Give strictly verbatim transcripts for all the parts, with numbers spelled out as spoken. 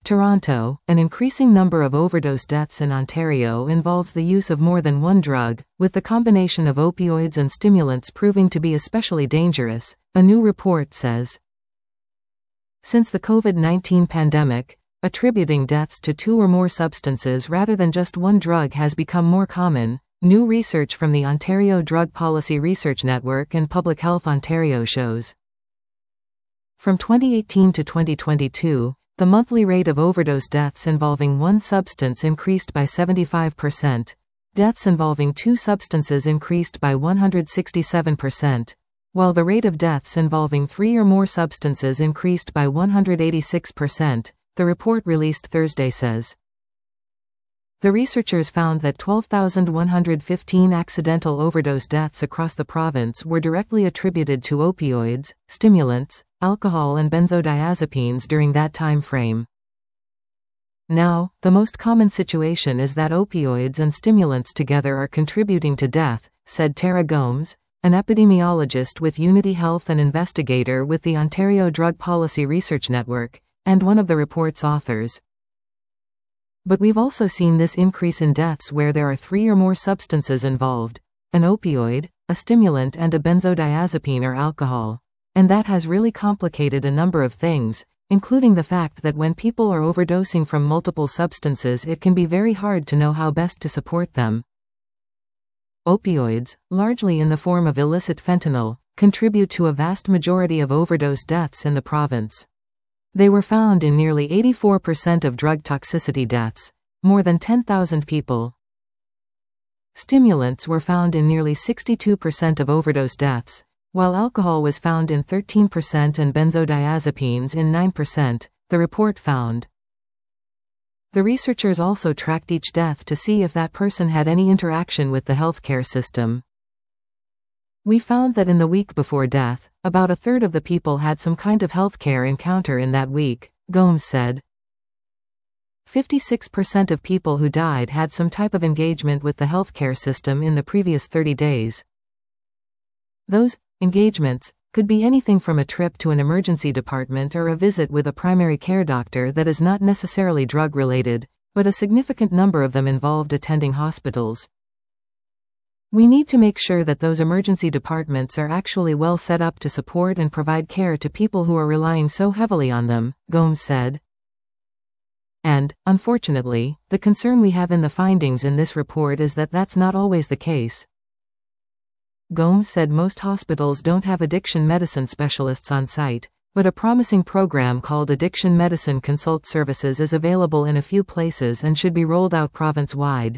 Toronto, an increasing number of overdose deaths in Ontario involves the use of more than one drug, with the combination of opioids and stimulants proving to be especially dangerous, a new report says. Since the COVID nineteen pandemic, attributing deaths to two or more substances rather than just one drug has become more common, new research from the Ontario Drug Policy Research Network and Public Health Ontario shows. From twenty eighteen to twenty twenty-two, the monthly rate of overdose deaths involving one substance increased by seventy-five percent. Deaths involving two substances increased by one hundred sixty-seven percent, while the rate of deaths involving three or more substances increased by one hundred eighty-six percent, the report released Thursday says. The researchers found that twelve thousand one hundred fifteen accidental overdose deaths across the province were directly attributed to opioids, stimulants, alcohol and benzodiazepines during that time frame. Now, the most common situation is that opioids and stimulants together are contributing to death, said Tara Gomes, an epidemiologist with Unity Health and investigator with the Ontario Drug Policy Research Network, and one of the report's authors. But we've also seen this increase in deaths where there are three or more substances involved, an opioid, a stimulant and a benzodiazepine or alcohol. And that has really complicated a number of things, including the fact that when people are overdosing from multiple substances it can be very hard to know how best to support them. Opioids, largely in the form of illicit fentanyl, contribute to a vast majority of overdose deaths in the province. They were found in nearly eighty-four percent of drug toxicity deaths, more than ten thousand people. Stimulants were found in nearly sixty-two percent of overdose deaths, while alcohol was found in thirteen percent and benzodiazepines in nine percent, the report found. The researchers also tracked each death to see if that person had any interaction with the healthcare system. We found that in the week before death, about a third of the people had some kind of healthcare encounter in that week, Gomes said. fifty-six percent of people who died had some type of engagement with the healthcare system in the previous thirty days. Those engagements could be anything from a trip to an emergency department or a visit with a primary care doctor that is not necessarily drug-related, but a significant number of them involved attending hospitals. We need to make sure that those emergency departments are actually well set up to support and provide care to people who are relying so heavily on them, Gomes said. And, unfortunately, the concern we have in the findings in this report is that that's not always the case. Gomes said most hospitals don't have addiction medicine specialists on site, but a promising program called Addiction Medicine Consult Services is available in a few places and should be rolled out province-wide.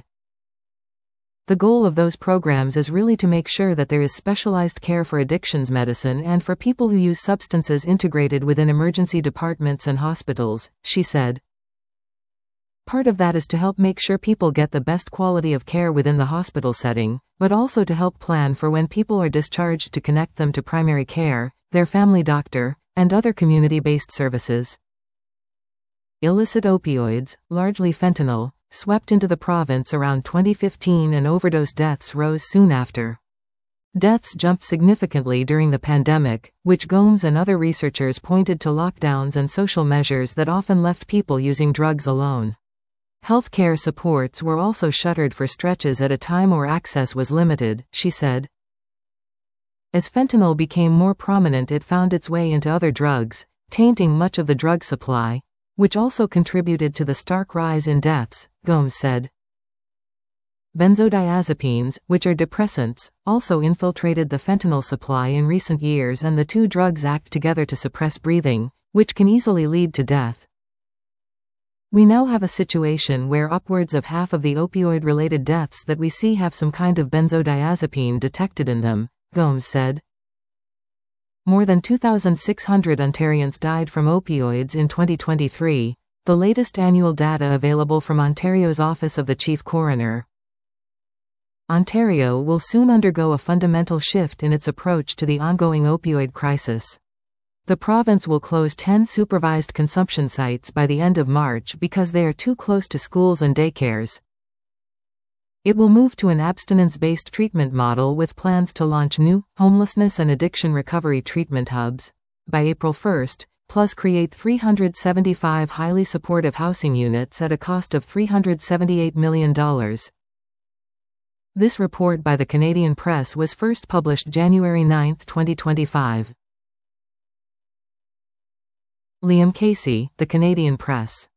The goal of those programs is really to make sure that there is specialized care for addictions medicine and for people who use substances integrated within emergency departments and hospitals, she said. Part of that is to help make sure people get the best quality of care within the hospital setting, but also to help plan for when people are discharged to connect them to primary care, their family doctor, and other community-based services. Illicit opioids, largely fentanyl, swept into the province around twenty fifteen and overdose deaths rose soon after. Deaths jumped significantly during the pandemic, which Gomes and other researchers pointed to lockdowns and social measures that often left people using drugs alone. Healthcare supports were also shuttered for stretches at a time where access was limited, she said. As fentanyl became more prominent, it found its way into other drugs, tainting much of the drug supply, which also contributed to the stark rise in deaths, Gomes said. Benzodiazepines, which are depressants, also infiltrated the fentanyl supply in recent years, and the two drugs act together to suppress breathing, which can easily lead to death. We now have a situation where upwards of half of the opioid-related deaths that we see have some kind of benzodiazepine detected in them, Gomes said. More than two thousand six hundred Ontarians died from opioids in twenty twenty-three, the latest annual data available from Ontario's Office of the Chief Coroner. Ontario will soon undergo a fundamental shift in its approach to the ongoing opioid crisis. The province will close ten supervised consumption sites by the end of March because they are too close to schools and daycares. It will move to an abstinence-based treatment model with plans to launch new, homelessness and addiction recovery treatment hubs. By April first, plus create three hundred seventy-five highly supportive housing units at a cost of three hundred seventy-eight million dollars. This report by the Canadian Press was first published January ninth, twenty twenty-five. Liam Casey, The Canadian Press.